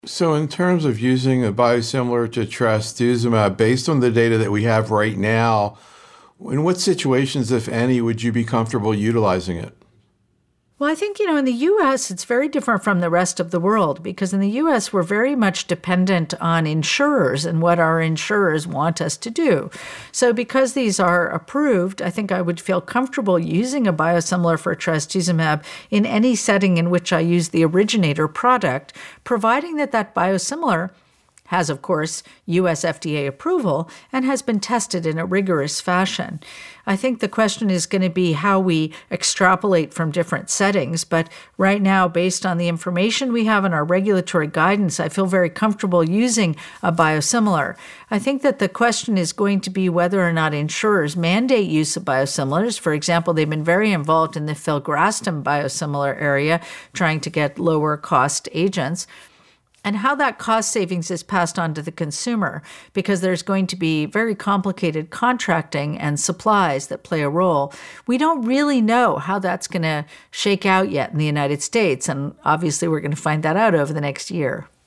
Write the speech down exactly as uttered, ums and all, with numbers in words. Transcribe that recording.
So in terms of using a biosimilar to trastuzumab, based on the data that we have right now, in what situations, if any, would you be comfortable utilizing it? Well, I think, you know, in the U S, it's very different from the rest of the world because in the U S, we're very much dependent on insurers and what our insurers want us to do. So because these are approved, I think I would feel comfortable using a biosimilar for trastuzumab in any setting in which I use the originator product, providing that that biosimilar has, of course, U S F D A approval and has been tested in a rigorous fashion. I think the question is going to be how we extrapolate from different settings, but right now, based on the information we have in our regulatory guidance, I feel very comfortable using a biosimilar. I think that the question is going to be whether or not insurers mandate use of biosimilars. For example, they've been very involved in the filgrastim biosimilar area, trying to get lower cost agents, and how that cost savings is passed on to the consumer, because there's going to be very complicated contracting and supplies that play a role. We don't really know how that's going to shake out yet in the United States, and obviously we're going to find that out over the next year.